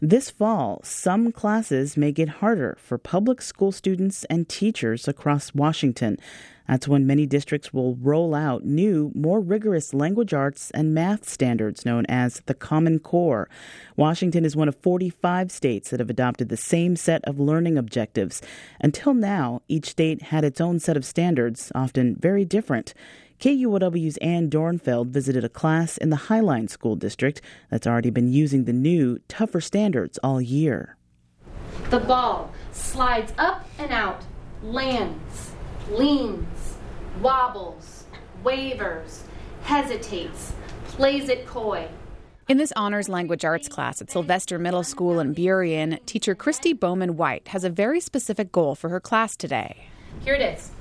This fall, some classes may get harder for public school students and teachers across Washington. That's when many districts will roll out new, more rigorous language arts and math standards known as the Common Core. Washington is one of 45 states that have adopted the same set of learning objectives. Until now, each state had its own set of standards, often very different. KUOW's Ann Dornfeld visited a class in the Highline School District that's already been using the new, tougher standards all year. The ball slides up and out, lands, leans, wobbles, wavers, hesitates, plays it coy. In this honors language arts class at Sylvester Middle School in Burien, teacher Christy Bowman White has a very specific goal for her class today. Here it is.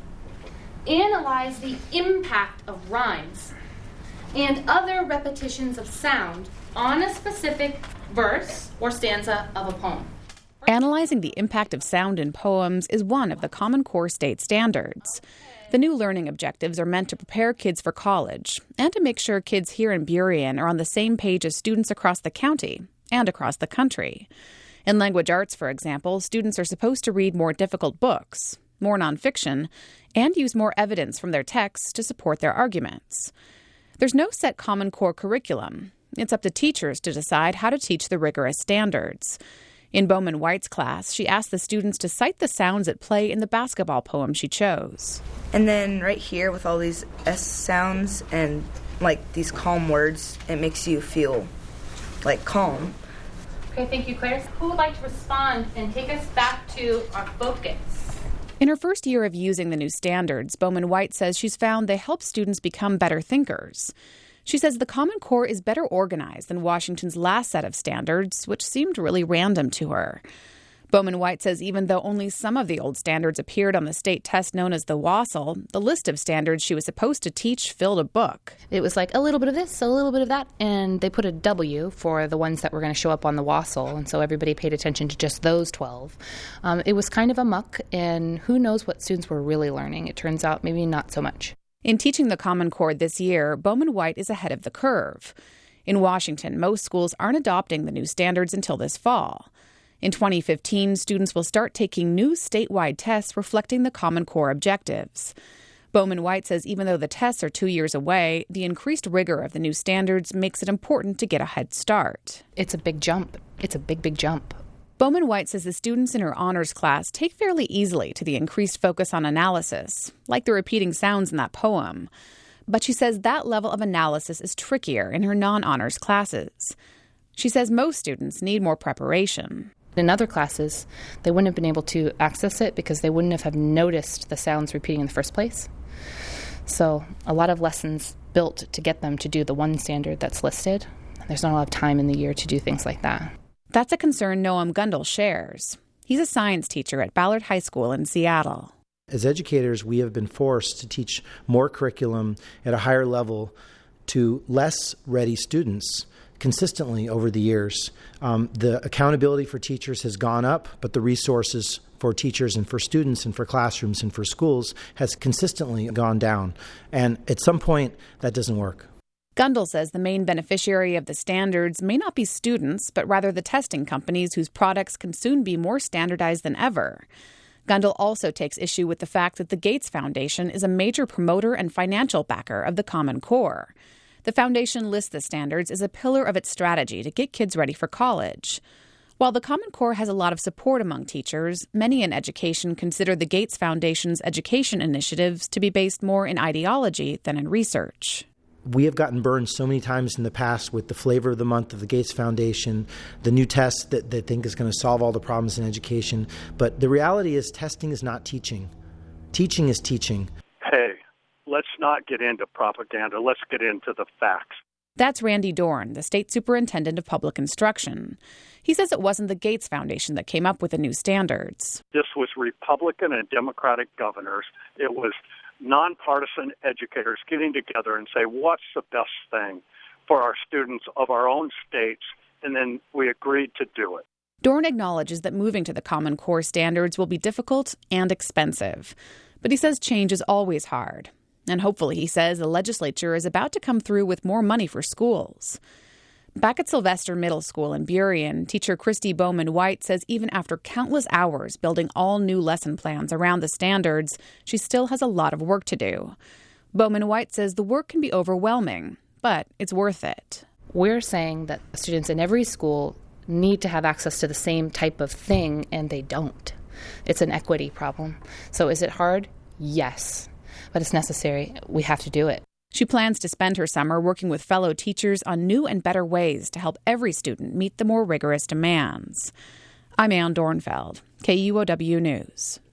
Analyze the impact of rhymes and other repetitions of sound on a specific verse or stanza of a poem. Analyzing the impact of sound in poems is one of the Common Core state standards. The new learning objectives are meant to prepare kids for college and to make sure kids here in Burien are on the same page as students across the county and across the country. In language arts, for example, students are supposed to read more difficult books, more nonfiction, and use more evidence from their texts to support their arguments. There's no set Common Core curriculum. It's up to teachers to decide how to teach the rigorous standards. In Bowman White's class, she asked the students to cite the sounds at play in the basketball poem she chose. And then right here with all these S sounds and like these calm words, it makes you feel like calm. Okay, thank you, Claire. Who would like to respond and take us back to our focus? In her first year of using the new standards, Bowman White says she's found they help students become better thinkers. She says the Common Core is better organized than Washington's last set of standards, which seemed really random to her. Bowman White says even though only some of the old standards appeared on the state test known as the WASL, the list of standards she was supposed to teach filled a book. It was like a little bit of this, a little bit of that, and they put a W for the ones that were going to show up on the WASL, and so everybody paid attention to just those 12. It was kind of a muck, and who knows what students were really learning. It turns out maybe not so much. In teaching the Common Core this year, Bowman White is ahead of the curve. In Washington, most schools aren't adopting the new standards until this fall. In 2015, students will start taking new statewide tests reflecting the Common Core objectives. Bowman White says even though the tests are 2 years away, the increased rigor of the new standards makes it important to get a head start. It's a big jump. It's a big, big jump. Bowman White says the students in her honors class take fairly easily to the increased focus on analysis, like the repeating sounds in that poem. But she says that level of analysis is trickier in her non-honors classes. She says most students need more preparation. In other classes, they wouldn't have been able to access it because they wouldn't have noticed the sounds repeating in the first place. So a lot of lessons built to get them to do the one standard that's listed. There's not a lot of time in the year to do things like that. That's a concern Noam Gundel shares. He's a science teacher at Ballard High School in Seattle. As educators, we have been forced to teach more curriculum at a higher level to less ready students consistently over the years. The accountability for teachers has gone up, but the resources for teachers and for students and for classrooms and for schools has consistently gone down. And at some point, that doesn't work. Gundel says the main beneficiary of the standards may not be students, but rather the testing companies whose products can soon be more standardized than ever. Gundel also takes issue with the fact that the Gates Foundation is a major promoter and financial backer of the Common Core. The foundation lists the standards as a pillar of its strategy to get kids ready for college. While the Common Core has a lot of support among teachers, many in education consider the Gates Foundation's education initiatives to be based more in ideology than in research. We have gotten burned so many times in the past with the flavor of the month of the Gates Foundation, the new test that they think is going to solve all the problems in education. But the reality is testing is not teaching. Teaching is teaching. Hey, let's not get into propaganda. Let's get into the facts. That's Randy Dorn, the state superintendent of public instruction. He says it wasn't the Gates Foundation that came up with the new standards. This was Republican and Democratic governors. It was nonpartisan educators getting together and say, what's the best thing for our students of our own states? And then we agreed to do it. Dorn acknowledges that moving to the Common Core standards will be difficult and expensive. But he says change is always hard. And hopefully, he says, the legislature is about to come through with more money for schools. Back at Sylvester Middle School in Burien, teacher Christy Bowman-White says even after countless hours building all new lesson plans around the standards, she still has a lot of work to do. Bowman-White says the work can be overwhelming, but it's worth it. We're saying that students in every school need to have access to the same type of thing, and they don't. It's an equity problem. So is it hard? Yes, but it's necessary. We have to do it. She plans to spend her summer working with fellow teachers on new and better ways to help every student meet the more rigorous demands. I'm Ann Dornfeld, KUOW News.